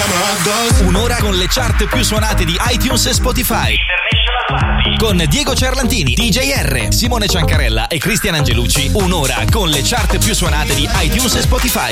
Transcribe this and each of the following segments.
Un'ora con le chart più suonate di iTunes e Spotify. Con Diego Cerlantini, DJ R, Simone Ciancarella e Cristian Angelucci. Un'ora con le chart più suonate di iTunes e Spotify.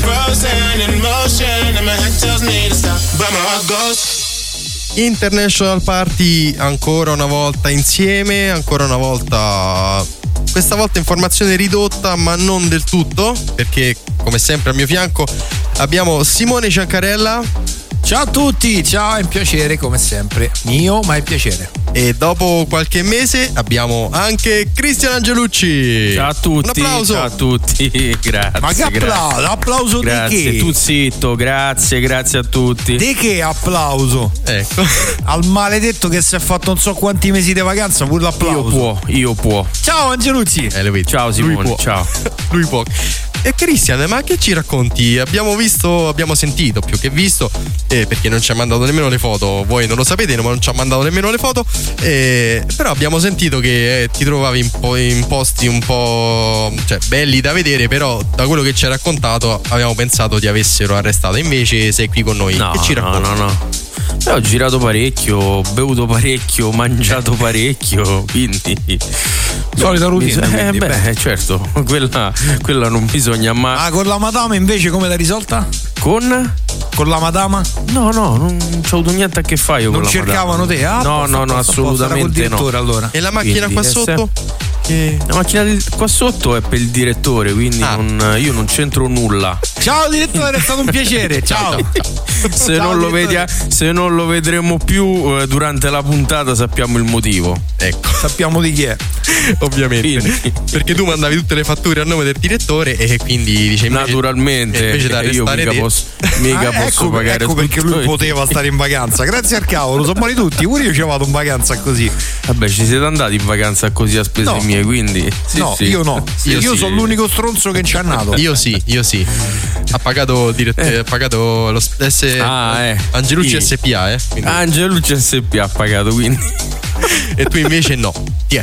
International Party ancora una volta insieme, ancora una volta, questa volta in formazione ridotta ma non del tutto, perché come sempre al mio fianco abbiamo Simone Ciancarella. Ciao a tutti, ciao, è un piacere come sempre, mio ma è piacere. E dopo qualche mese abbiamo anche Cristian Angelucci. Ciao a tutti. Un applauso. Ciao a tutti. Grazie. Ma che applauso? Applauso grazie. di che? Tu zitto, grazie a tutti. Di che applauso? Ecco. Al maledetto che si è fatto non so quanti mesi di vacanza, pure l'applauso. Io può. Ciao Angelucci. Ciao Simone, ciao. Lui può. E Cristian, ma che ci racconti? Abbiamo sentito, più che visto, perché non ci ha mandato nemmeno le foto. Voi non lo sapete, ma non ci ha mandato nemmeno le foto. Però abbiamo sentito che ti trovavi in posti un po', cioè, belli da vedere, però da quello che ci hai raccontato avevamo pensato ti avessero arrestato. Invece sei qui con noi. No, che ci racconti? No. Ho girato parecchio, ho bevuto parecchio, mangiato parecchio, quindi solita routine. Certo, quella non bisogna mai. Ah, con la madama invece come l'hai risolta? Con la madama? No, non c'ho avuto niente a che fare io non con la cercavano madama. te? Ah, no, assolutamente no. Allora. E la macchina quindi qua sotto? La macchina qua sotto è per il direttore, quindi io non c'entro nulla. Ciao direttore, è stato un piacere. Ciao. Se non lo vedremo più durante la puntata sappiamo il motivo. Ecco. Sappiamo di chi è. Ovviamente. Quindi. Perché tu mandavi tutte le fatture a nome del direttore e quindi dice naturalmente invece da io mica posso pagare. Ecco perché lui poteva stare in vacanza. Grazie al cavolo, sono buoni tutti. Pure io ci vado in vacanza così. Vabbè, ci siete andati in vacanza così a spese mie, quindi no, sì. io no. Io sono l'unico stronzo che ci ha nato. Io sì. Ha pagato ha pagato lo Angelucci SPA, quindi. Angelucci SPA ha pagato, quindi. E tu invece no. Ti è.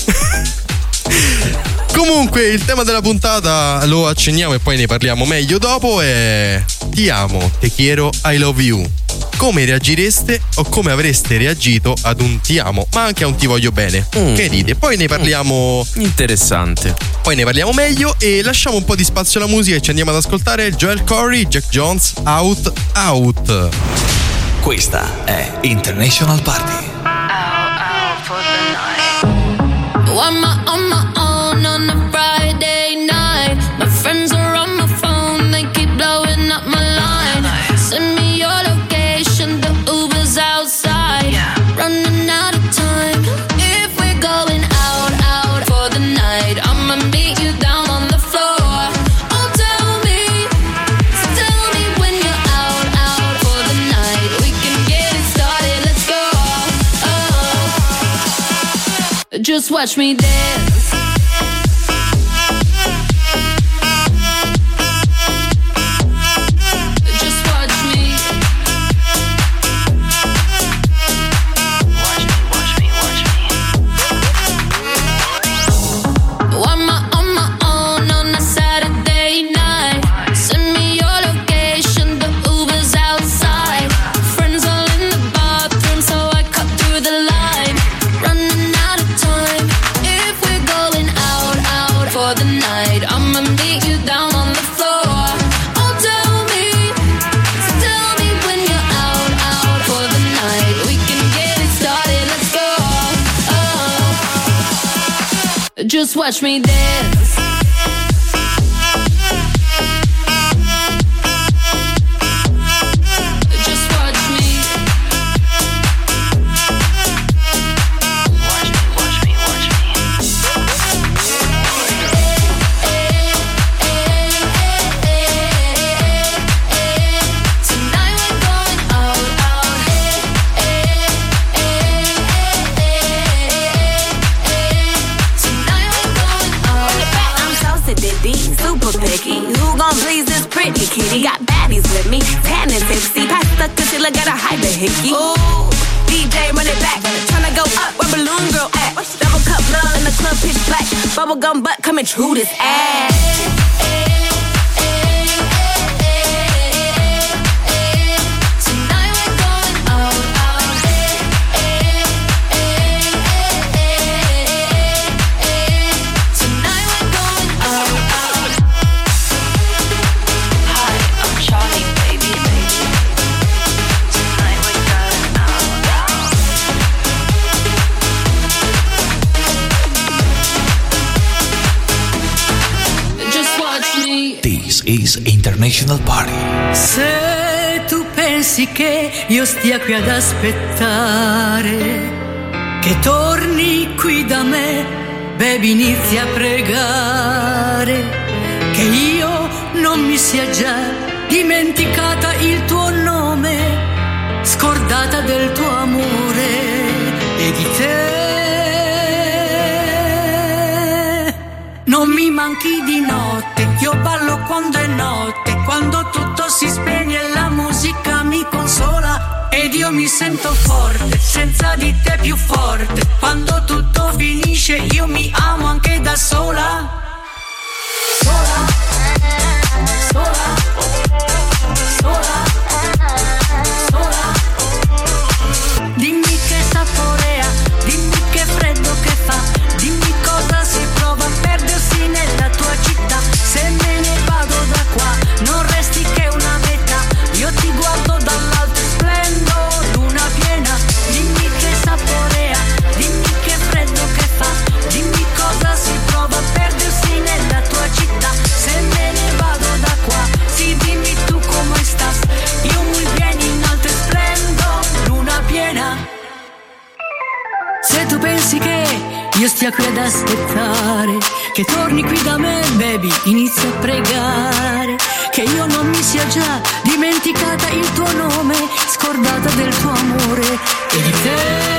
Comunque il tema della puntata lo accenniamo e poi ne parliamo meglio dopo. È ti amo, te quiero, I love you. Come reagireste o come avreste reagito ad un ti amo, ma anche a un ti voglio bene? Che dite? Poi ne parliamo. Interessante. Poi ne parliamo meglio e lasciamo un po' di spazio alla musica e ci andiamo ad ascoltare Joel Corry, Jack Jones, Out. Questa è International Party. On my own on a Friday night. My friends are on my phone, they keep blowing up my line. Send me your location, the Uber's outside. Running out of time. If we're going out for the night, I'ma meet you down on the floor. Oh, tell me when you're out for the night. We can get it started, let's go. Just watch me dance. Just watch me dance. Just watch me. Watch me. Tonight we're going out. Super picky, who gon' please this pretty kitty? Got baddies with me, tan and tipsy. Pass the concealer, gotta hide the hickey. Ooh, DJ run it back, tryna go up where Balloon Girl at. Double cup love in the club, pitch black. Bubblegum butt coming true this ass. International Party. Se tu pensi che io stia qui ad aspettare che torni qui da me, baby, inizia a pregare che io non mi sia già dimenticata il tuo nome, scordata del tuo amore e di te. Non mi manchi di notte, io ballo quando è notte, quando tutto si spegne e la musica mi consola ed io mi sento forte, senza di te più forte. Quando tutto finisce io mi amo anche da sola. Sola, sola, sola, sola. Dimmi che saporea, dimmi che freddo che fa, dimmi cosa si prova a perdersi nella tua città. Se me ne vado da qua non resti che una metà, io ti guardo dall'alto e splendo, luna piena. Dimmi che saporea, dimmi che freddo che fa, dimmi cosa si prova a perdersi nella tua città. Se me ne vado da qua, sì, dimmi tu come stas, io muy bien in alto e splendo, luna piena. Se tu pensi che io stia qui ad aspettare che torni qui da me, baby, inizia a pregare che io non mi sia già dimenticata il tuo nome, scordata del tuo amore e di te.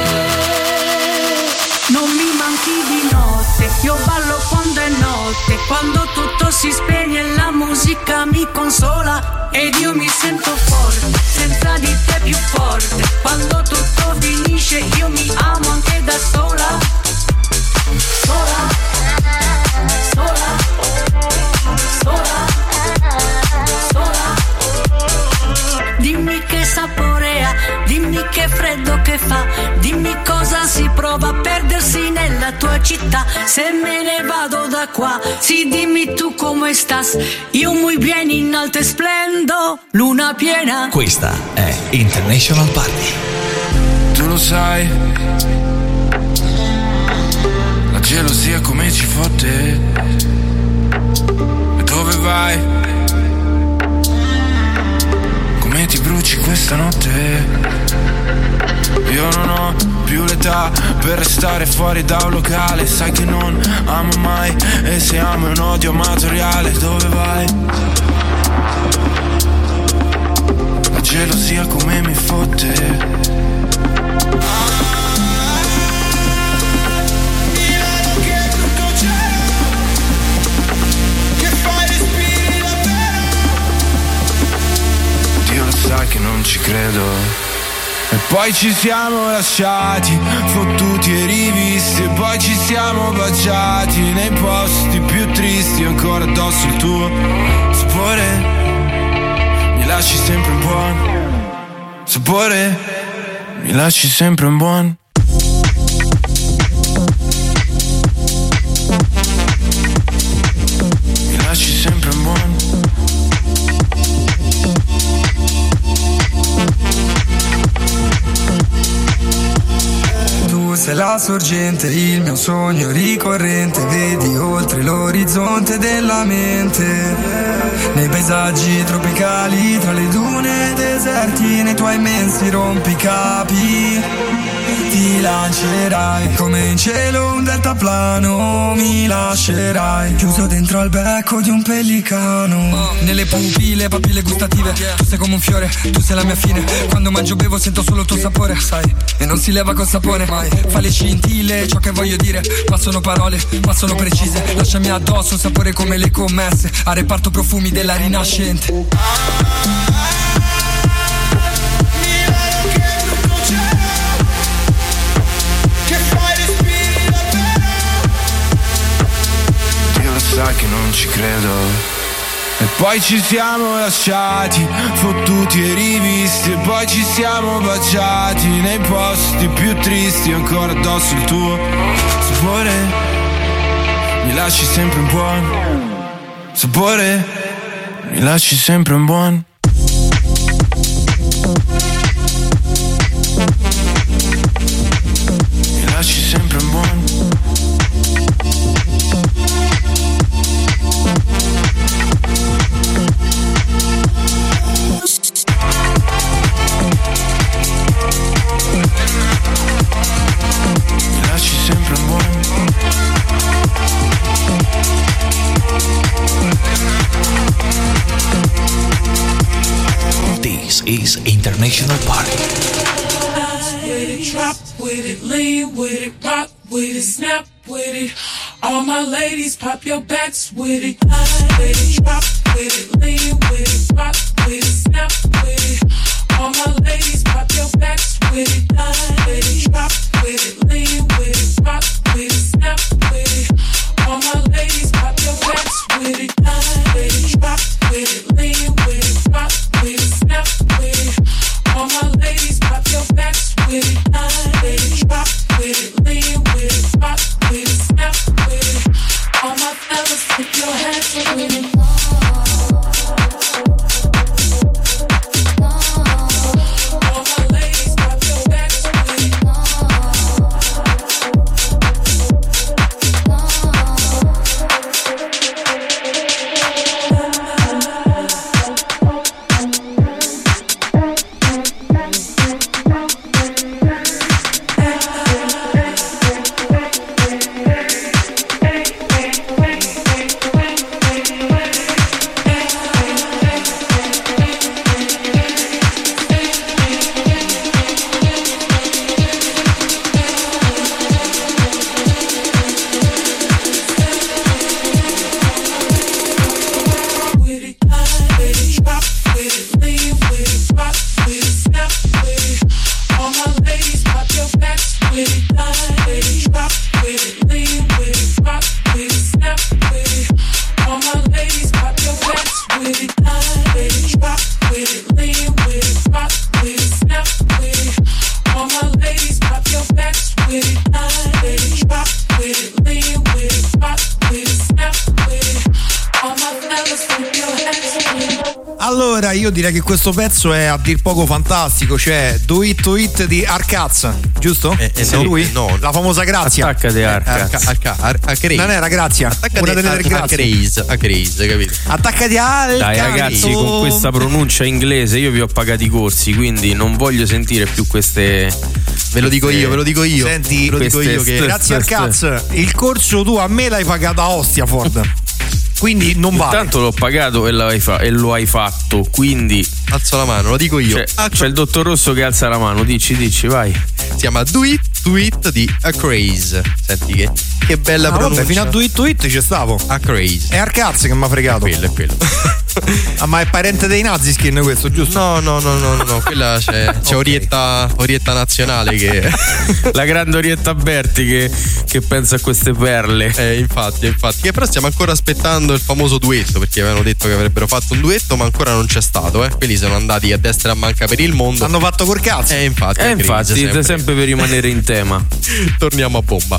Non mi manchi di notte, io ballo quando è notte, quando tutto si spegne e la musica mi consola ed io mi sento forte, senza di te più forte. Quando tutto finisce io mi amo anche da sola. Sola, sola, sola, sola. Dimmi che saporea, dimmi che freddo che fa, dimmi cosa si prova a perdersi nella tua città. Se me ne vado da qua, sì, dimmi tu come stas, io muy bien in alto e splendo, luna piena. Questa è International Party. Tu lo sai, la gelosia come ci fotte. E dove vai? Come ti bruci questa notte? Io non ho più l'età per restare fuori da un locale. Sai che non amo mai, e se amo è un odio amatoriale. Dove vai? La gelosia come mi fotte. Sai che non ci credo. E poi ci siamo lasciati, fottuti e rivisti. E poi ci siamo baciati nei posti più tristi. Ancora addosso il tuo sapore, mi lasci sempre un buon sapore, mi lasci sempre un buon. Mi lasci sempre un buon. Sei la sorgente, il mio sogno ricorrente. Vedi oltre l'orizzonte della mente, nei paesaggi tropicali, tra le dune deserti, nei tuoi immensi rompicapi. Ti lancerai come in cielo un deltaplano, mi lascerai chiuso dentro al becco di un pellicano. Nelle pupille, papille gustative, tu sei come un fiore, tu sei la mia fine. Quando mangio bevo sento solo il tuo sapore, sai, e non si leva col sapore mai. Fa le scintille, ciò che voglio dire, ma sono parole, ma sono precise. Lasciami addosso un sapore come le commesse, a reparto profumi della Rinascente. Sai che non ci credo. E poi ci siamo lasciati, fottuti e rivisti. E poi ci siamo baciati nei posti più tristi. Ancora addosso il tuo sapore, mi lasci sempre un buon sapore, mi lasci sempre un buon. Mi lasci sempre un buon. is International Party. With it, drop with it, lean with it, rock with it, snap with it. All my ladies, pop your backs with it. With it, drop with it, lean with it, rock with it, snap with it. All my ladies, pop your backs with it. With it, drop with it, lean with it, rock with it, snap with it. All my ladies, pop your backs with it. With it, drop with it, lean with it, rock with it, snap with it. All my ladies, pop your backs with it. With it, drop with it, lean with it, rock with it, snap with it. All my fellas, put your hands with it. Allora io direi che questo pezzo è a dir poco fantastico, cioè Do It To It di Arcaz, giusto? No, lui? No. La famosa Grazia. Attaccati Arcaz. Non era Grazia. Una delle tre Grazie. A Craze, capito? Attaccati al Dai ragazzi, con questa pronuncia inglese io vi ho pagati i corsi, quindi non voglio sentire più queste. Ve lo dico io. Senti, ve lo dico io che grazie Arcaz, il corso tu a me l'hai pagato a Ostia, Ford. Quindi non vale. Intanto l'ho pagato e lo hai fatto, quindi alzo la mano, lo dico io. C'è il dottor Rosso che alza la mano, dici, vai. Si chiama Do It To It di A Craze. Senti che bella pronuncia. Vabbè, fino a Do It To It ci stavo. A Craze. È Arcaz che mi ha fregato. È quello. Ma è parente dei Naziskin questo, giusto? No, quella c'è okay. Orietta Nazionale che la grande Orietta Berti che pensa a queste perle. Infatti, che però stiamo ancora aspettando il famoso duetto, perché avevano detto che avrebbero fatto un duetto, ma ancora non c'è stato, Quelli sono andati a destra e a manca per il mondo. Hanno fatto col cazzo. Infatti sempre per rimanere in tema. Torniamo a bomba.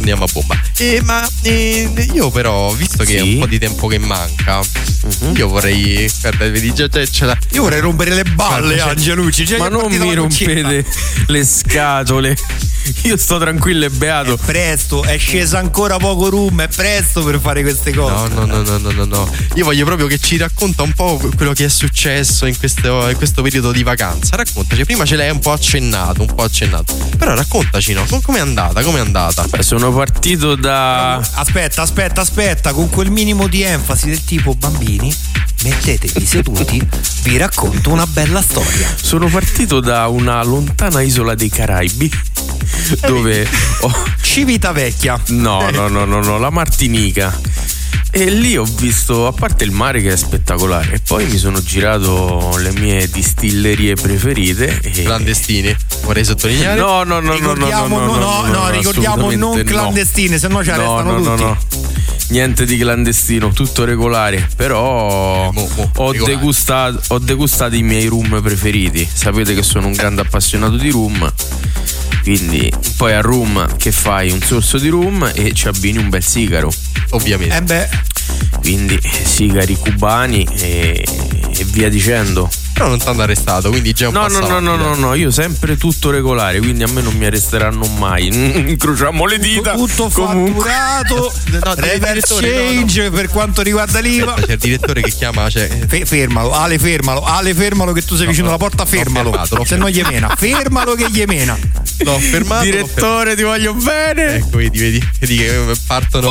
Io però, visto che è un po' di tempo che manca, io vorrei, guarda, vedi già ce l'ha. Io vorrei rompere le balle, Angelucci. Ma non mi rompete le scatole. Io sto tranquillo e beato. È presto, è scesa ancora poco rum, è presto per fare queste cose. No. Io voglio proprio che ci racconta un po' quello che è successo in questo periodo di vacanza. Raccontaci, prima ce l'hai un po' accennato. Però raccontaci, no? Com'è andata? Beh, sono partito da. Aspetta, con quel minimo di enfasi del tipo: bambini, mettetevi seduti, vi racconto una bella storia. Sono partito da una lontana isola dei Caraibi dove Civitavecchia. No, la Martinica. E lì ho visto, a parte il mare che è spettacolare, e poi mi sono girato le mie distillerie preferite clandestine, vorrei sottolineare. No, ricordiamo non clandestine, se no ci arrestano tutti. No. Niente di clandestino, tutto regolare. Però ho degustato i miei rum preferiti. Sapete che sono un grande appassionato di rum, quindi poi al rum che fai? Un sorso di rum e ci abbini un bel sigaro, ovviamente. Quindi sigari cubani e via dicendo. Però non ti hanno arrestato, quindi già un passato. No, io sempre tutto regolare, quindi a me non mi arresteranno mai. Incrociamo le dita. Tutto fatturato. Reverse change per quanto riguarda l'IVA. C'è il direttore che chiama, fermalo, Ale fermalo che tu sei vicino alla porta, fermalo. Se no gli mena. Fermalo che gli mena. L'ho fermato. Direttore, ti voglio bene. Ecco, vedi che partono.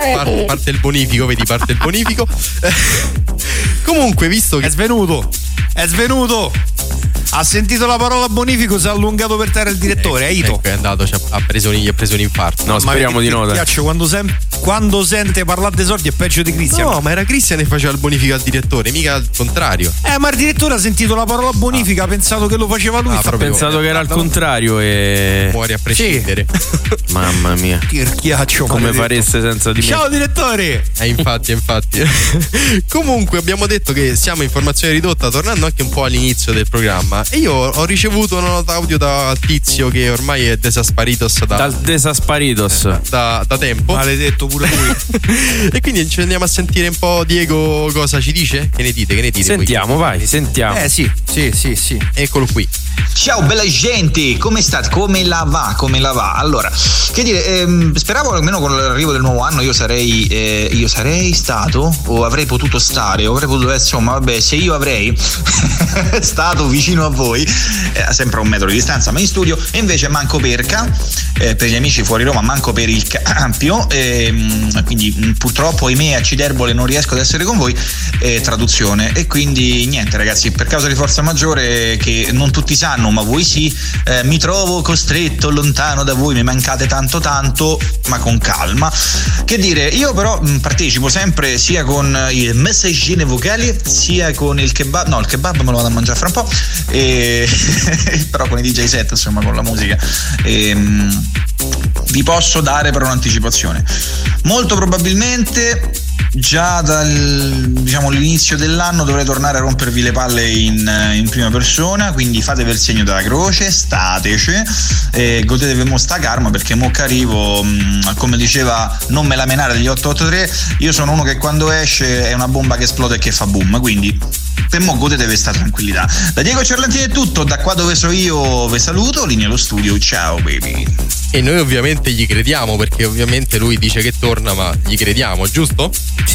Parte il bonifico, Comunque, visto che è svenuto. È svenuto. Ha sentito la parola bonifico, si è allungato per terra il direttore. Ito. È andato, ha preso un infarto. No, speriamo di no. Quando sente parlare dei soldi è peggio di Cristian. No, ma era Cristian che faceva il bonifico al direttore, mica al contrario. Ma il direttore ha sentito la parola bonifica, ha pensato che lo faceva lui. Ha pensato che era al contrario e muore a prescindere. Sì. Mamma mia. Tirchiaccio. Come fareste senza di me? Ciao direttore. Infatti. Comunque abbiamo detto che siamo in formazione ridotta, tornando anche un po' all'inizio del programma. E io ho ricevuto una nota audio da Tizio che ormai è desasparitos dal desasparitos da tempo. Maledetto pure lui. E quindi ci andiamo a sentire un po' Diego cosa ci dice? Che ne dite? Sentiamo, vai, sentiamo. Sì. Eccolo qui. Ciao bella gente, come state? Come la va? Allora, che dire, speravo almeno con l'arrivo del nuovo anno io sarei stato o avrei potuto stare o avrei potuto insomma, vabbè, se io avrei stato vicino a voi, sempre a 1 metro di distanza ma in studio, e invece manco perca, per gli amici fuori Roma manco per il campio, quindi purtroppo ahimè a Ciderbole non riesco ad essere con voi, traduzione, e quindi niente ragazzi, per causa di forza maggiore che non tutti sanno ma voi sì, mi trovo costretto lontano da voi, mi mancate tanto, ma con calma. Che dire, io però partecipo sempre sia con i messaggine vocali sia con il kebab, no il kebab me lo vado a mangiare fra un po', però con i DJ set, insomma con la musica, vi posso dare però un'anticipazione. Molto probabilmente già l'inizio dell'anno dovrei tornare a rompervi le palle in prima persona, quindi fatevi il segno della croce, stateci e godetevi sta karma, perché mo che arrivo, come diceva non me la menare degli 883, io sono uno che quando esce è una bomba che esplode e che fa boom, quindi per mo godetevi sta tranquillità. Da Diego Cerlantini è tutto, da qua dove so io vi saluto, linea allo studio, ciao baby. E noi ovviamente gli crediamo, perché ovviamente lui dice che torna, ma gli crediamo, giusto?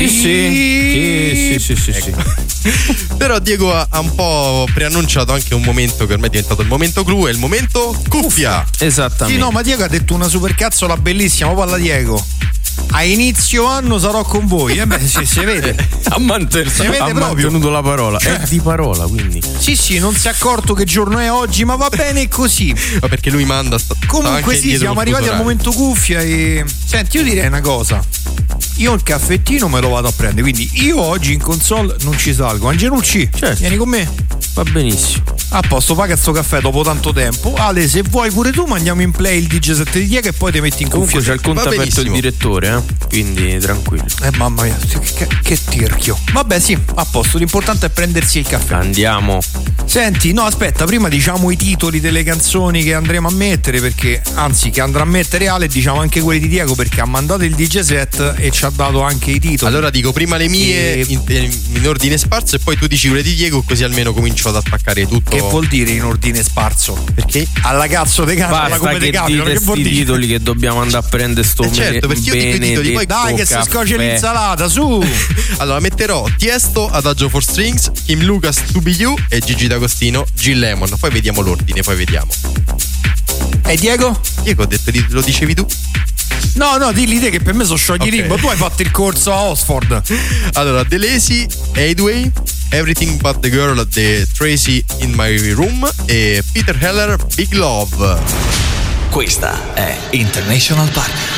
Sì. Ecco. Però Diego ha un po' preannunciato anche un momento che ormai è diventato il momento clou, è il momento cuffia. Esattamente. Sì, no, ma Diego ha detto una supercazzola bellissima, parla Diego. A inizio anno sarò con voi, si vede. Ha mantenuto la parola, è di parola, quindi. Sì, non si è accorto che giorno è oggi, ma va bene così. Ma perché lui manda comunque sì, siamo arrivati al momento cuffia e senti, io direi una cosa. Io il caffettino me lo vado a prendere, quindi io oggi in console non ci salgo. Angelucci, certo. Vieni con me. Va benissimo. A posto, paga sto caffè dopo tanto tempo. Ale, se vuoi pure tu mandiamo in play il DJ 7 di Diego e poi ti metti in cuffia. Comunque c'è il conto aperto il direttore, quindi tranquillo. Mamma mia, che tirchio. Vabbè sì, a posto, l'importante è prendersi il caffè. Andiamo. Senti, no aspetta, prima diciamo i titoli delle canzoni che andremo a mettere, perché anzi che andrà a mettere Ale, diciamo anche quelli di Diego, perché ha mandato il DJ set e ci ha dato anche i titoli. Allora dico prima le mie in ordine sparso e poi tu dici quelle di Diego, così almeno comincio ad attaccare tutto. Che vuol dire in ordine sparso? Perché? Alla cazzo te cazzo, come te capitano, che vuol dire? Titoli che dobbiamo andare a prendere sto certo, perché io dico i titoli, poi dai che si scoglie l'insalata, su. Allora metterò Tiesto, Adagio for Strings, Kim Lucas, To Be You e Gigi D'Agostino, Jill Lemon. Poi vediamo l'ordine, poi vediamo. E Diego? Diego, ho detto, lo dicevi tu? No, dilli te che per me sono sciogli limbo. Tu hai fatto il corso a Oxford. Allora, The Lazy, Headway, Everything But The Girl, The Tracy In My Room e Peter Heller, Big Love. Questa è International Party.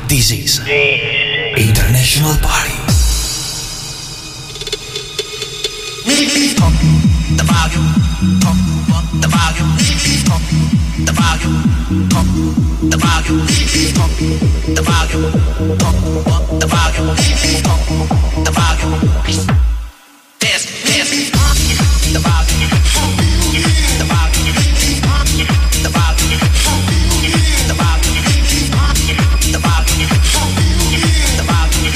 This is International Party. The volume, the volume, the volume, the volume, the volume, the volume, the volume, the volume. This, the volume, the volume, the volume, the volume, the volume, the volume, the volume, the volume.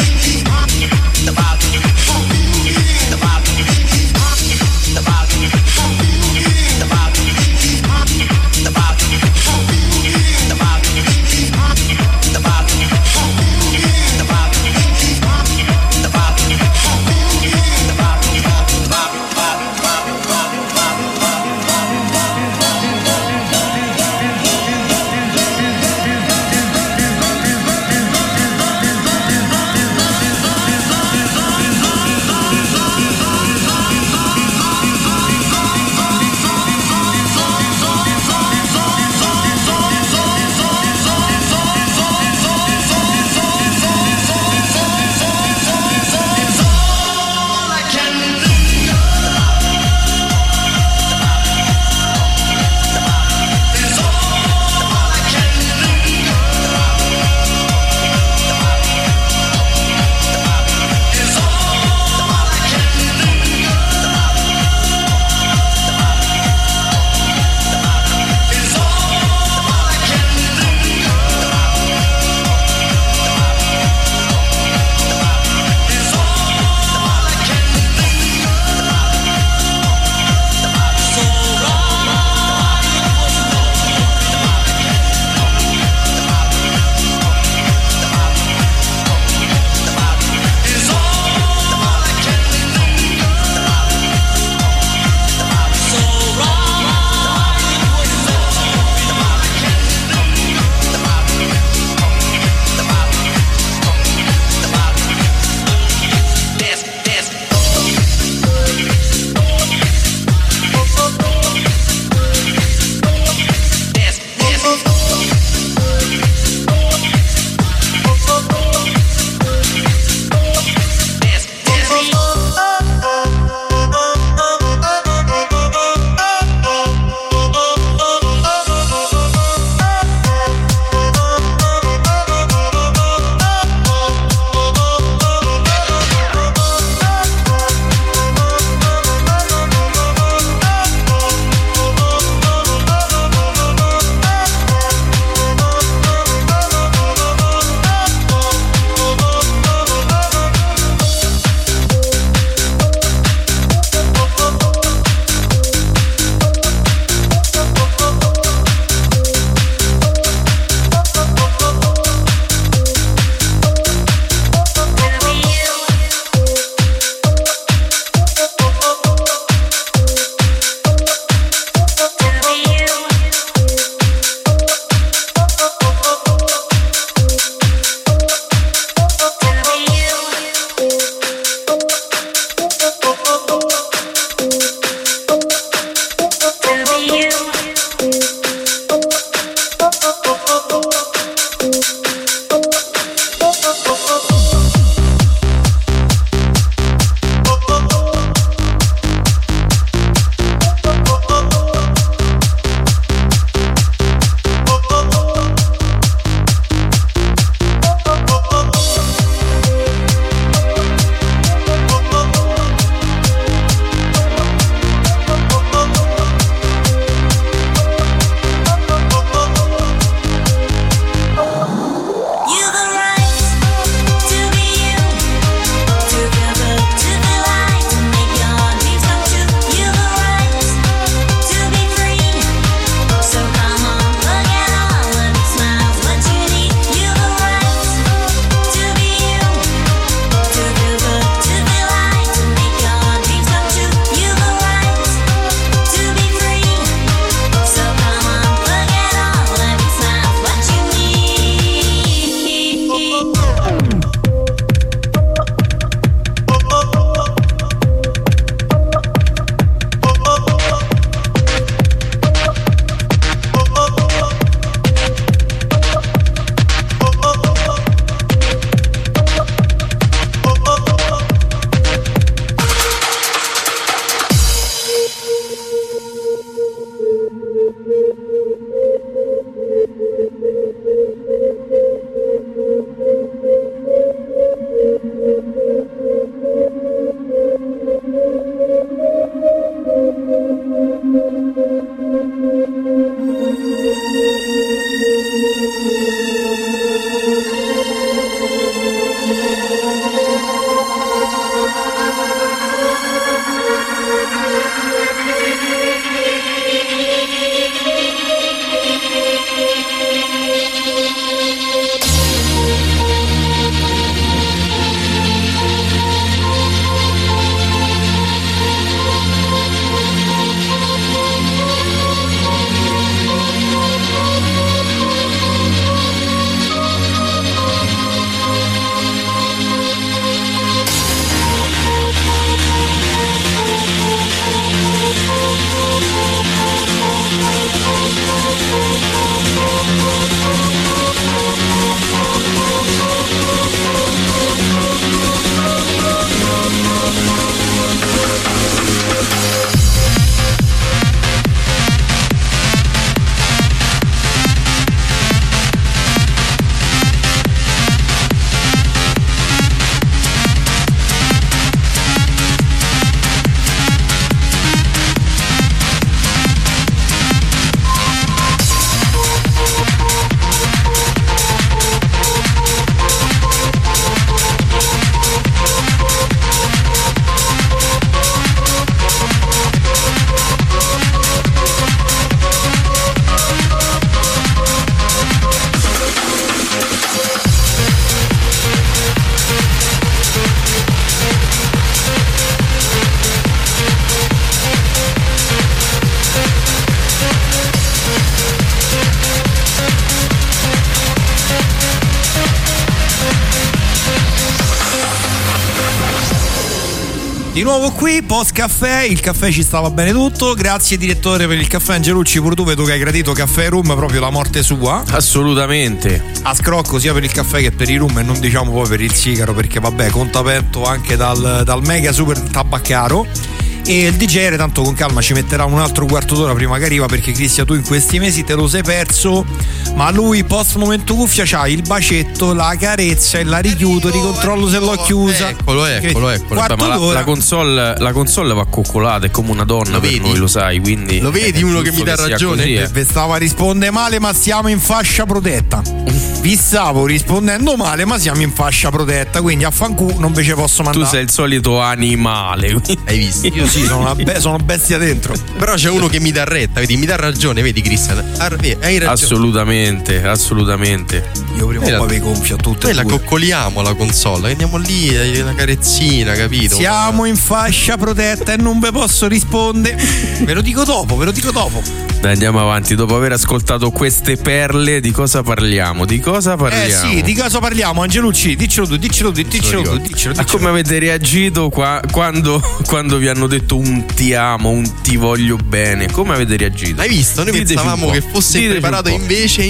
Di nuovo qui, post caffè, il caffè ci stava bene tutto. Grazie direttore per il caffè Angelucci, pure tu vedo che hai gradito Caffè Room, proprio la morte sua. Assolutamente. A scrocco sia per il caffè che per i rum, e non diciamo poi per il sigaro, perché vabbè, contapento anche dal mega super tabaccaro. E il DJ tanto con calma ci metterà un altro quarto d'ora prima che arriva, perché Cristian tu in questi mesi te lo sei perso, ma lui post momento cuffia c'ha il bacetto, la carezza e la richiudo, ricontrollo se l'ho chiusa. Eccolo. Vabbè, ma la console va coccolata, è come una donna per noi, lo sai, quindi lo vedi uno che mi dà ragione. Vi stava a rispondere male, ma siamo in fascia protetta. Vi stavo rispondendo male, ma siamo in fascia protetta, quindi a fanculo non ve ce posso mandare. Tu sei il solito animale. Hai visto? Io sì, sono bestia dentro. Però c'è uno che mi dà retta, vedi, mi dà ragione, vedi Cristian. Hai ragione. Assolutamente. Io prima o poi vi gonfio a tutte. Noi la coccoliamo la console, andiamo lì, la carezzina, capito? Siamo in fascia protetta e non ve posso rispondere. Ve lo dico dopo. Dai, andiamo avanti. Dopo aver ascoltato queste perle, di cosa parliamo? Di cosa parliamo, Angelucci? Diccelo tu. Ma come avete reagito quando vi hanno detto un ti amo, un ti voglio bene? Come avete reagito? Hai visto? Noi pensavamo che fosse preparato, invece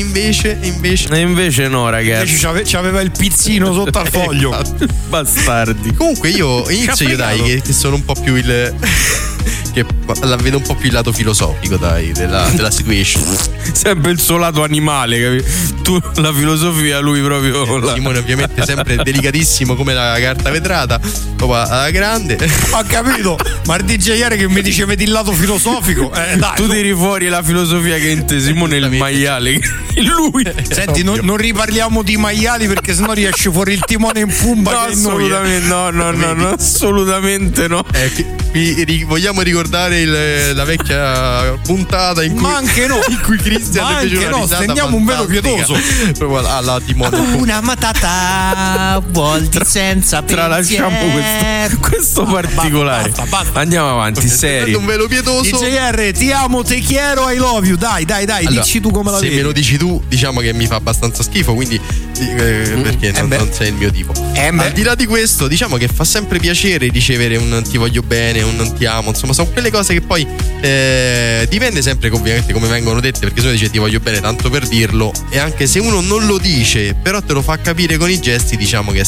no, ragazzi. Invece c'aveva il pizzino sotto al foglio. Bastardi. Comunque io inizio dai, che sono un po' più che la vedo un po' più il lato filosofico della situation. Sempre il suo lato animale, capito? Tu la filosofia, lui proprio Simone ovviamente sempre delicatissimo come la carta vetrata, proprio alla grande. Ho capito, ma il DJ ieri che mi dice vedi il lato filosofico, dai, tu tiri fuori la filosofia che in te, Simone, il maiale. Lui. Senti, non riparliamo di maiali, perché sennò riesce fuori il Timone in Pumba. No, che assolutamente no, assolutamente no. Vogliamo ricordare la vecchia puntata in cui Cristian fece una risata stendiamo un velo pietoso proprio alla Timone. Una matata volti senza pensiero. Tralasciamo questo particolare. Basta. Andiamo avanti, serio. Un velo pietoso. DJR, ti amo, te quiero, I love you. Dai, allora, dici tu come la vedi. Se me lo dici tu, diciamo che mi fa abbastanza schifo, quindi perché non sei il mio tipo. Al di là di questo, diciamo che fa sempre piacere ricevere un ti voglio bene, un non ti amo, insomma sono quelle cose che poi dipende sempre ovviamente come vengono dette, perché se uno dice ti voglio bene tanto per dirlo, e anche se uno non lo dice però te lo fa capire con i gesti, diciamo che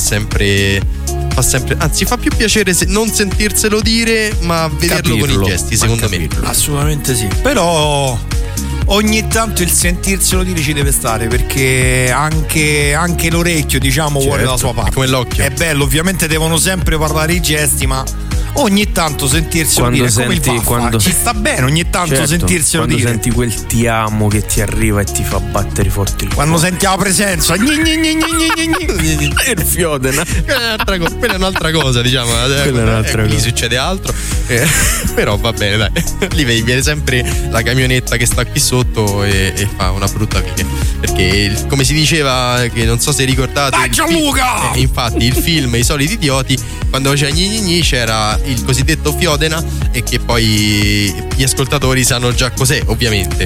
anzi fa più piacere non sentirselo dire, ma vederlo con i gesti, secondo me. Assolutamente sì. Però ogni tanto il sentirselo dire ci deve stare, perché anche l'orecchio, diciamo, vuole la sua parte. Come l'occhio. È bello, ovviamente devono sempre parlare i gesti, ma ogni tanto sentirselo dire, come il vaffa, ci sta bene ogni tanto sentirselo dire. Quando senti quel ti amo che ti arriva e ti fa battere forte il quando cuore. Senti la presenza il Fiodena. Quella è un'altra cosa, diciamo. Lì succede altro, però va bene, dai. Lì viene sempre la camionetta che sta qui sotto e fa una brutta fine, perché come si diceva, che non so se ricordate, dai Gianluca! Infatti il film I soliti idioti, quando faceva gni c'era il cosiddetto Fiodena, e che poi gli ascoltatori sanno già cos'è, ovviamente.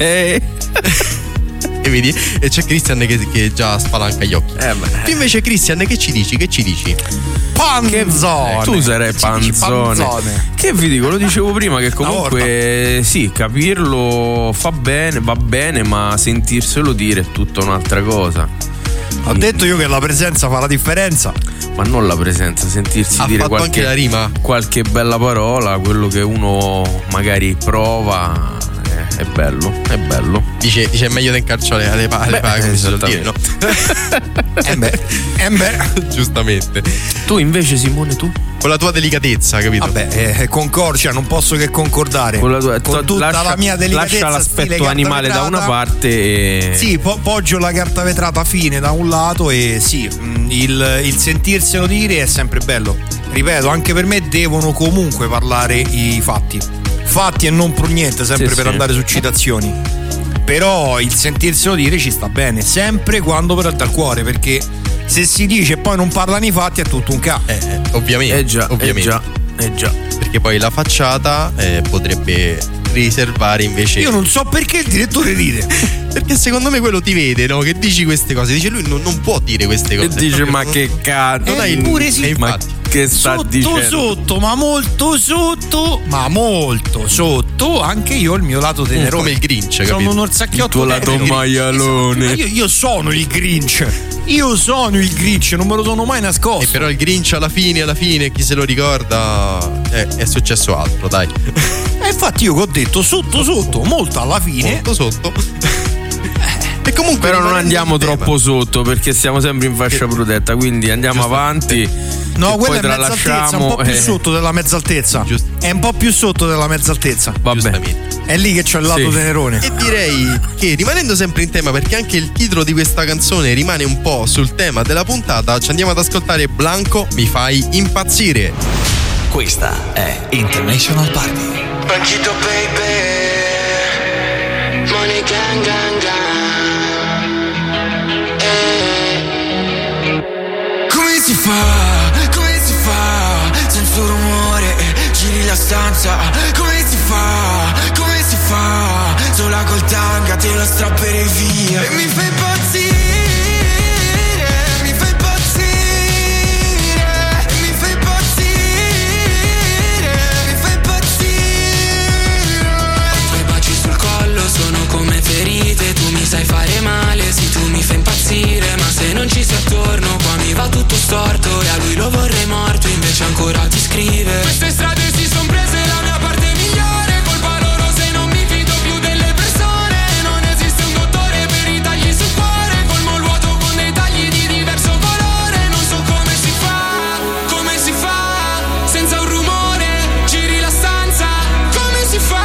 E vedi? E c'è Cristian che già spalanca gli occhi. Tu invece, Cristian, che ci dici? Panzone. Tu sarai panzone. Che vi dico, lo dicevo prima, che comunque sì, capirlo fa bene, va bene, ma sentirselo dire è tutta un'altra cosa. Ho detto io che la presenza fa la differenza. Ma non la presenza, sentirsi dire anche la rima, qualche bella parola, quello che uno magari prova. È bello. Dice è meglio di incarciare le paghe, no? Giustamente. Tu invece, Simone, tu? Con la tua delicatezza, capito? Vabbè, concordia, non posso che concordare. Con tutta la mia delicatezza. Lascia l'aspetto animale da una parte e... Sì, poggio la carta vetrata fine da un lato, e sì, il sentirselo dire è sempre bello. Ripeto, anche per me devono comunque parlare i fatti e non per niente, sempre per andare su citazioni. Però il sentirselo dire ci sta bene, sempre quando però è dal cuore, perché se si dice e poi non parlano i fatti è tutto un ovviamente. Già. Perché poi la facciata potrebbe riservare invece. Io non so perché il direttore ride. Perché secondo me quello ti vede, no? Che dici queste cose. Dice lui non può dire queste cose. E dice ma che cazzo. Non hai pure sì. Infatti. Che sta dicendo? Sotto, ma molto sotto, anche io ho il mio lato tenerone. Come il Grinch, capito? Sono un orsacchiotto. Il tuo lato maialone. Io sono il Grinch. Non me lo sono mai nascosto. Però il Grinch alla fine, chi se lo ricorda, è successo altro, dai. Infatti io che ho detto sotto, molto alla fine. Molto sotto. E comunque però non andiamo troppo sotto, perché siamo sempre in fascia protetta, quindi andiamo avanti. No, quella è mezza altezza, un po' più sotto della mezza altezza. È un po' più sotto della mezza altezza. Vabbè. È lì che c'è il lato tenerone. E direi che, rimanendo sempre in tema, perché anche il titolo di questa canzone rimane un po' sul tema della puntata, ci andiamo ad ascoltare Blanco, Mi fai impazzire. Questa è International Party. Banchito baby, money gang gang gang. Come si fa, senza rumore, giri la stanza. Come si fa, sola col tanga te lo strapperei via. E mi fai impazzire, sono come ferite, tu mi sai fare male, sì tu mi fai impazzire, ma se non ci sei attorno qua mi va tutto storto e a lui lo vorrei morto, invece ancora ti scrive. Queste strade si son prese la mia parte migliore, colpa loro se non mi fido più delle persone, non esiste un dottore per i tagli sul cuore, colmo il vuoto con dei tagli di diverso colore, non so come si fa, senza un rumore, giri la stanza, come si fa?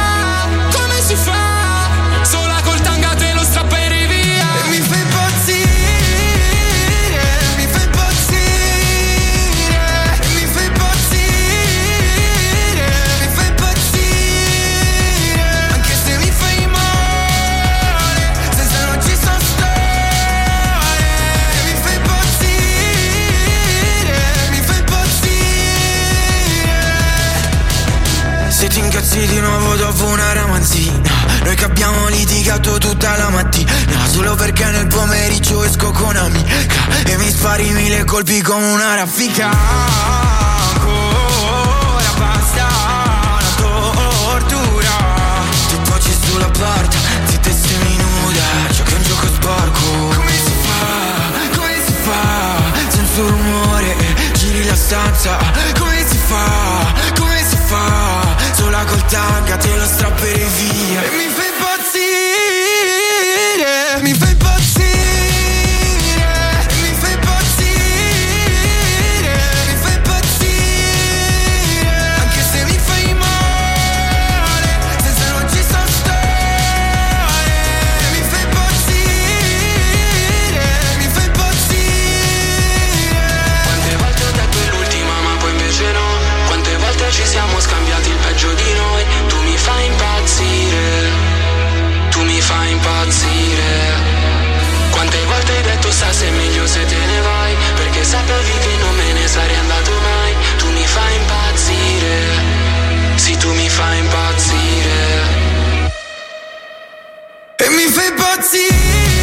Sola col tanga te lo strapperei via. E mi fai impazzire, mi fai impazzire, mi fai impazzire, mi fai impazzire. Anche se mi fai male, senza non ci so stare. Mi fai impazzire, mi fai impazzire. Se ti incazzi di nuovo dopo una ramanzina, noi che abbiamo litigato tutta la mattina, solo perché nel pomeriggio esco con amica e mi spari 1000 colpi come una raffica. Ancora basta una tortura, ti poggi sulla porta, zitta e seminuda, giochi un gioco sporco. Come si fa, senza rumore, giri la stanza. Come si fa, sola col tanga te lo strapperei via. E mi fai impazzire, mi fai impazzire, mi fai impazzire, mi fai impazzire. Anche se mi fai male, senza non ci so stare. Mi fai impazzire, mi fai impazzire. Quante volte ho detto è l'ultima ma poi invece no. Quante volte ci siamo scambiati il peggio di noi. Tu mi fai impazzire, tu mi fai impazzire. Quante volte hai detto se è meglio se te ne vai, perché sapevi che non me ne sarei andato mai. Tu mi fai impazzire, sì tu mi fai impazzire. E mi fai impazzire.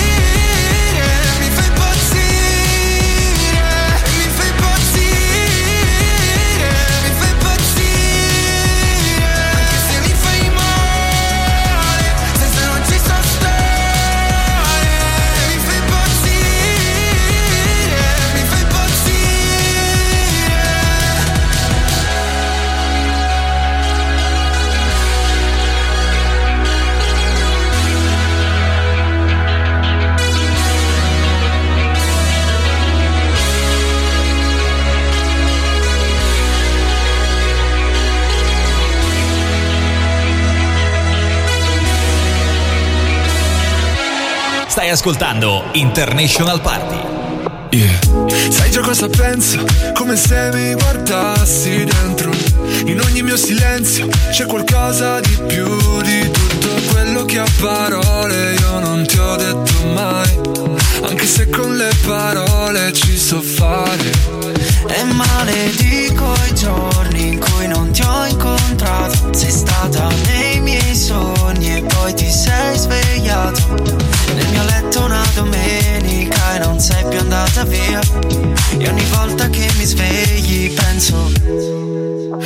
Stai ascoltando International Party. Yeah. Sai già cosa penso? Come se mi guardassi dentro. In ogni mio silenzio c'è qualcosa di più di tutto quello che a parole io non ti ho detto mai. Anche se con le parole ci so fare. E maledico i giorni in cui non ti ho incontrato. Sei stata nei miei sogni e poi ti sei svegliato nel mio letto una domenica e non sei più andata via. E ogni volta che mi svegli penso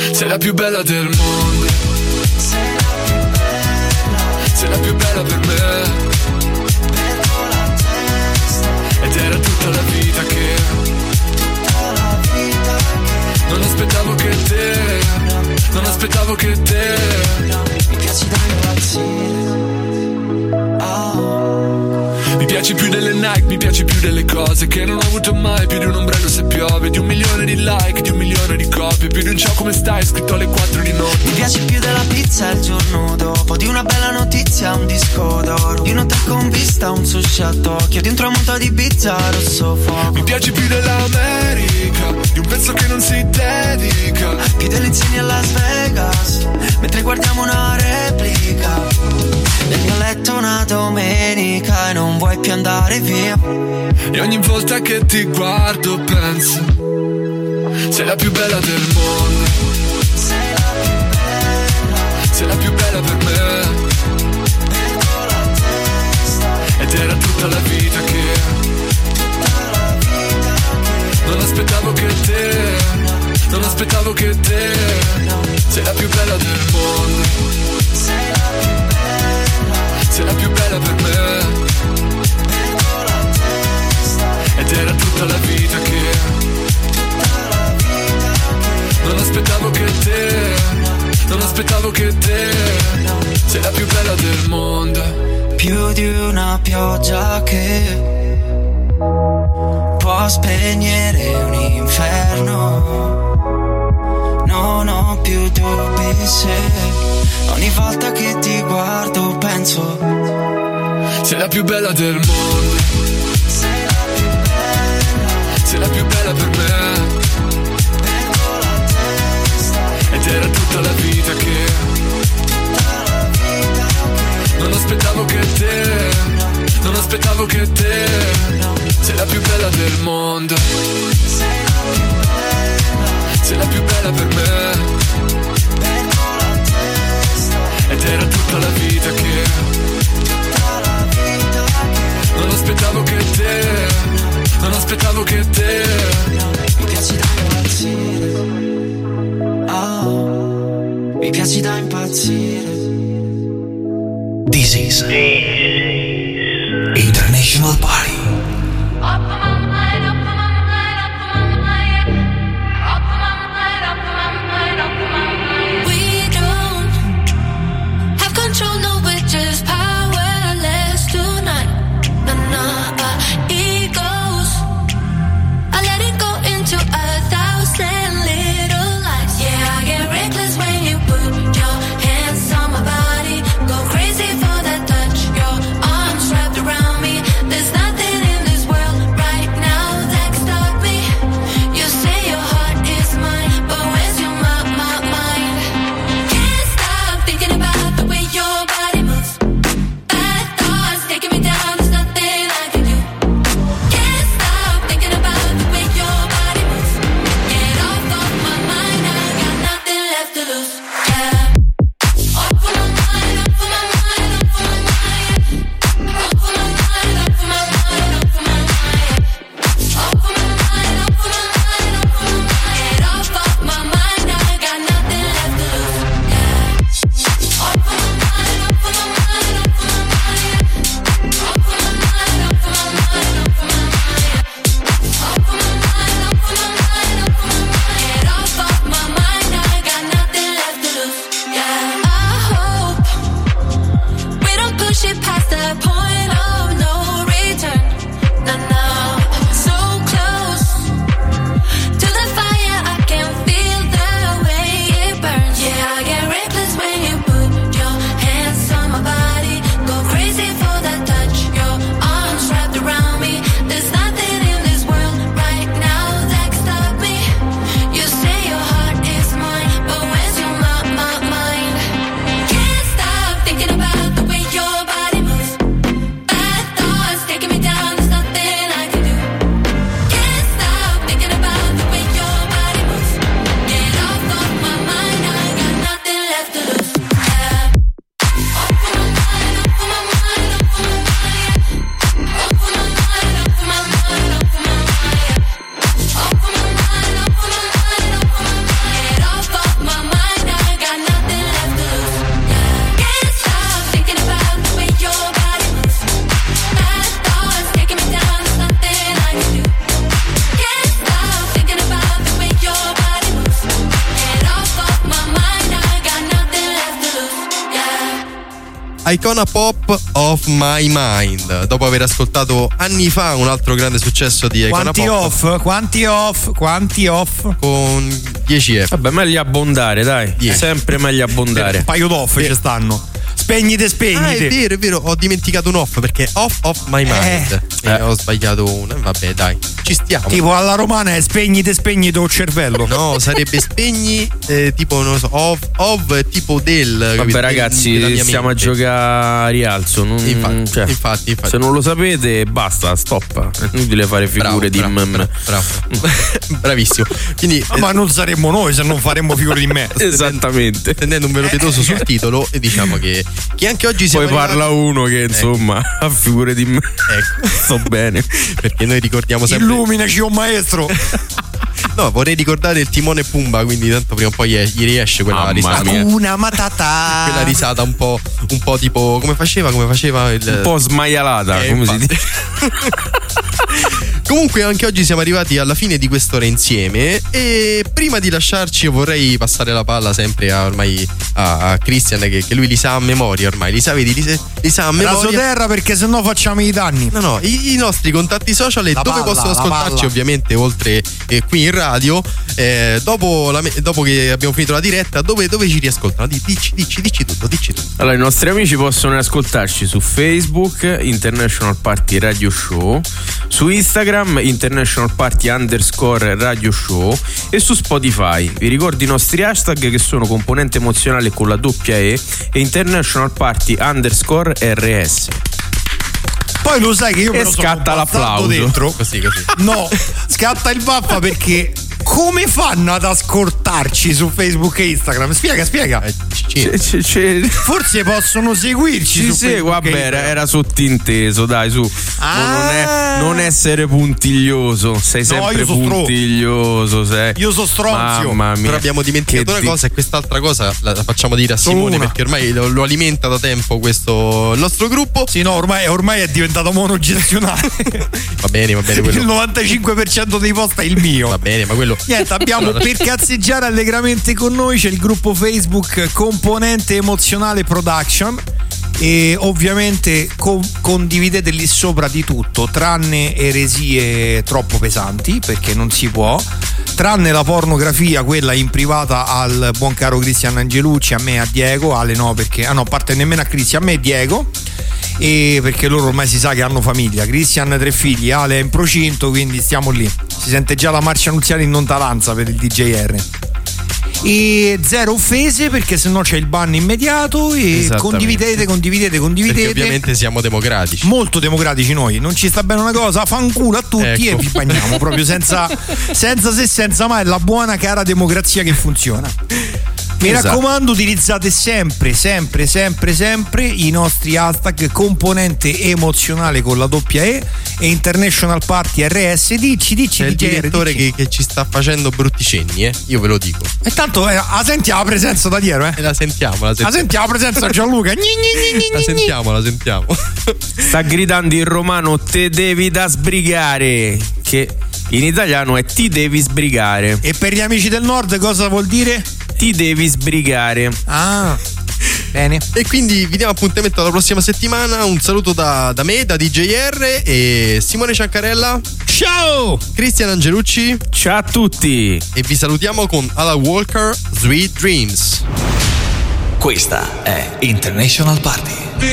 Sei la più bella del mondo. Sei la più bella per me. Ed era tutta la vita che non aspettavo che te, non aspettavo che te. Mi piaci da impazzire. Mi piaci più delle Nike, mi piaci più delle cose che non ho avuto mai, più di un ombrello se piove, di 1 milione di like, di 1 milione di copie, più di un ciao come stai scritto alle 4 di notte. Mi piaci più della pizza il giorno dopo, di una bella notizia, un disco d'oro, di un hotel con vista, un sushi a Tokyo, di un tramonto di Ibiza rosso fuoco. Mi piaci più dell'America, di un pezzo che non si dedica, più delle insegne a Las Vegas, mentre guardiamo una replica. Nel mio letto una domenica e non vuoi più andare via. E ogni volta che ti guardo penso, sei la più bella del mondo. Sei la più bella. Sei la più bella per me. Perdo la testa. Ed era tutta la vita che non aspettavo che te, non aspettavo che te. Sei la più bella del mondo. Sei la più bella. Sei la più bella per me. Perdo la testa. Ed era tutta la vita che non aspettavo che te, non aspettavo che te. Sei la più bella del mondo. Più di una pioggia che può spegnere un inferno. Non ho più dubbi se ogni volta che ti guardo penso, sei la più bella del mondo. Sei la più bella. Sei la più bella per me. Perdo la testa. Ed era tutta la vita che non aspettavo che te, non aspettavo che te. Sei la più bella del mondo. Sei la più bella. Sei la più bella per me. Ed era tutta la vita che non aspettavo che te, non aspettavo che te. Mi piaci da impazzire. Oh, mi piaci da impazzire. This is International Party. No, we're just powerless tonight. Egos, I let it go into 1,000 little lies. Yeah, I get reckless when you put your hands on my body. Go crazy for that touch. You're Icona Pop of My Mind, dopo aver ascoltato anni fa un altro grande successo di Icona Pop. Quanti off? Con 10 F. Vabbè, meglio abbondare, dai. 10. Sempre meglio abbondare. Un paio d'off ci stanno. Spegnite. Ah, è vero, ho dimenticato un off perché off of my mind. Ho sbagliato una. Vabbè, dai, ci stiamo. Tipo alla romana è spegnite il cervello. No, sarebbe spegni, tipo, non lo so, of tipo del. Vabbè, capito? ragazzi, stiamo a giocare a rialzo. Infatti. Se non lo sapete, basta, stop. È inutile fare figure di me. Bravo. Bravissimo. Quindi, ma non saremmo noi se non faremmo figure di me. Esattamente. Tendendo un velo pietoso sul titolo, e diciamo che anche oggi siamo poi parla uno che insomma ha figure di me. Ecco, sto bene. Perché noi ricordiamo sempre. Illuminaci, un maestro. No, vorrei ricordare il Timone e Pumba, quindi tanto prima o poi gli riesce quella risata. Una matata. Quella risata un po' tipo come faceva il un po' smaialata, come si dice. Comunque anche oggi siamo arrivati alla fine di quest'ora insieme e prima di lasciarci io vorrei passare la palla sempre a Christian che lui li sa a memoria ormai, li sa a memoria. Rasoterra perché sennò facciamo i danni. No, i nostri contatti social e dove possono ascoltarci ovviamente oltre qui in radio dopo che abbiamo finito la diretta dove ci riascoltano? Dici tutto. Allora i nostri amici possono ascoltarci su Facebook International Party Radio Show, su Instagram International Party _Radio Show e su Spotify. Vi ricordo i nostri hashtag che sono componente emozionale con la doppia E e International Party _RS. Poi lo sai che io me lo scatta l'applauso dentro. Così. No, scatta il vaffa perché come fanno ad ascoltarci su Facebook e Instagram? Spiega. Forse possono seguirci su Facebook. Vabbè, era sottinteso, dai, su. Non essere puntiglioso, sei sempre puntiglioso. Io so stronzio. Mamma mia. Però abbiamo dimenticato una cosa e quest'altra cosa la facciamo dire a Simone perché ormai lo alimenta da tempo questo il nostro gruppo. Sì, no, ormai è diventato monogestionale. Va bene quello. Il 95% dei post è il mio. Va bene, ma quello. Niente, abbiamo per cazzeggiare allegramente con noi c'è il gruppo Facebook Componente Emozionale Production e ovviamente condividete lì sopra di tutto tranne eresie troppo pesanti perché non si può, tranne la pornografia quella in privata al buon caro Cristian Angelucci, a me e a Diego, Ale no perché a parte nemmeno a Cristian, a me e Diego, e perché loro ormai si sa che hanno famiglia. Cristian 3 figli, Ale è in procinto, quindi stiamo lì, si sente già la marcia nuziale in lontananza per il DJR. E zero offese perché sennò c'è il ban immediato e condividete perché ovviamente siamo democratici, molto democratici noi, non ci sta bene una cosa, fanculo a tutti, ecco. E vi bagniamo proprio senza se senza mai, la buona cara democrazia che funziona. Mi raccomando, utilizzate sempre i nostri hashtag componente emozionale con la doppia E e International Party RS. Dici c'è il direttore che ci sta facendo brutti cenni, io ve lo dico. E tanto sentiamo la presenza da dietro, La sentiamo la presenza Gianluca. La sentiamo. Sta gridando in romano te devi da sbrigare, che in italiano è ti devi sbrigare. E per gli amici del nord cosa vuol dire? Ti devi sbrigare. Bene. E quindi vi diamo appuntamento alla prossima settimana. Un saluto da me, da DJR e Simone Ciancarella. Ciao! Cristian Angelucci. Ciao a tutti. E vi salutiamo con Alan Walker, Sweet Dreams. Questa è International Party.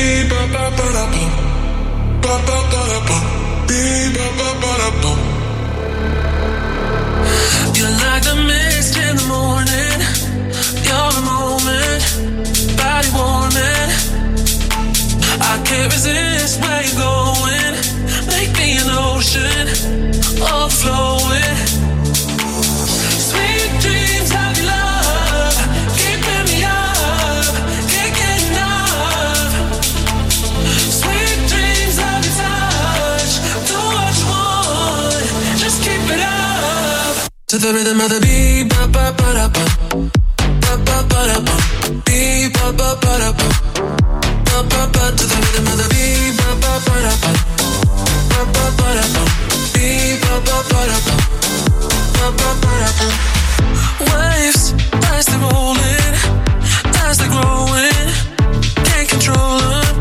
You're like the mist in the morning. You're the moment, body warming. I can't resist where you're going. Make me an ocean, overflowing. Sweet dreams of your love, keeping me up, can't get enough. Sweet dreams of your touch, do what you want, just keep it up. To the rhythm of the beat, ba ba ba da ba. Beep, ba ba ba da ba. Ba ba ba to the rhythm of the beat, ba ba ba da ba. Ba ba ba da ba. Beep, ba ba ba da ba. Ba ba ba da ba. Waves as they're rolling, as they're growing, can't control them.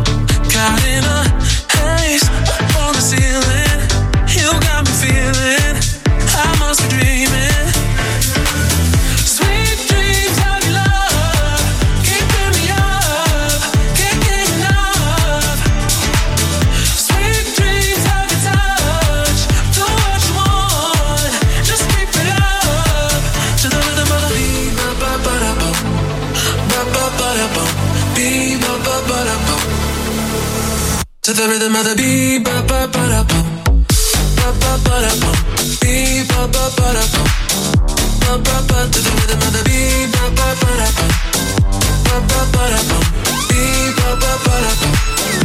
To the rhythm of the beat, ba ba ba da bum, ba ba ba da bum, beat ba ba ba da bum, ba ba ba. To the rhythm of the beat, ba ba ba da bum, ba ba ba da bum, beat ba ba ba da bum.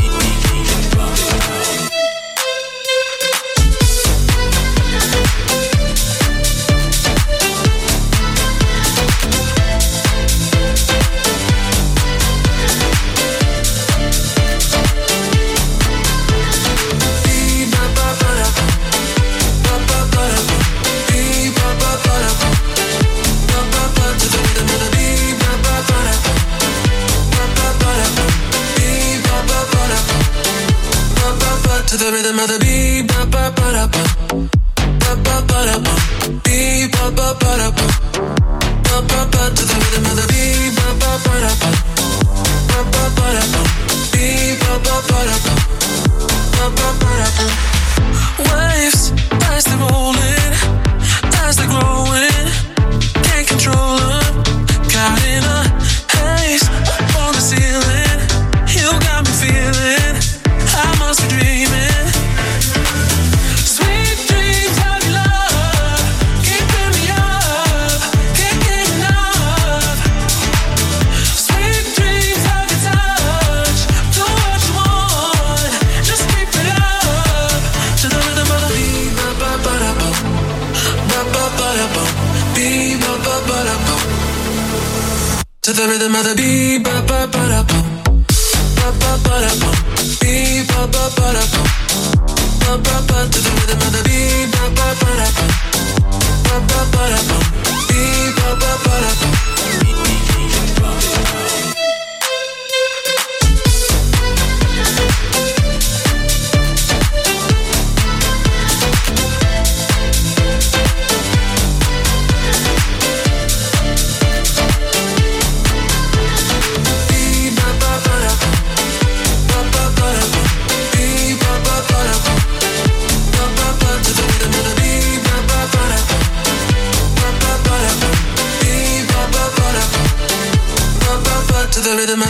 To the rhythm of the beat, ba ba ba da bum, ba ba ba da bum, beat ba ba ba da bum, ba ba ba. To the rhythm of the beat, ba ba ba da bum, ba ba ba da bum, beat ba ba ba da bum, ba ba ba da bum. Waves as they're rolling, as they're growing, can't control them. Caught in a haze on the ceiling, you got me feeling I must be dreaming. To the rhythm of the beat, ba ba ba da bum, ba ba ba da bum, beat ba ba ba da bum, ba ba ba. To the rhythm of the beat, ba ba ba da bum, ba ba ba da bum, beat ba ba ba da bum. To the rhythm of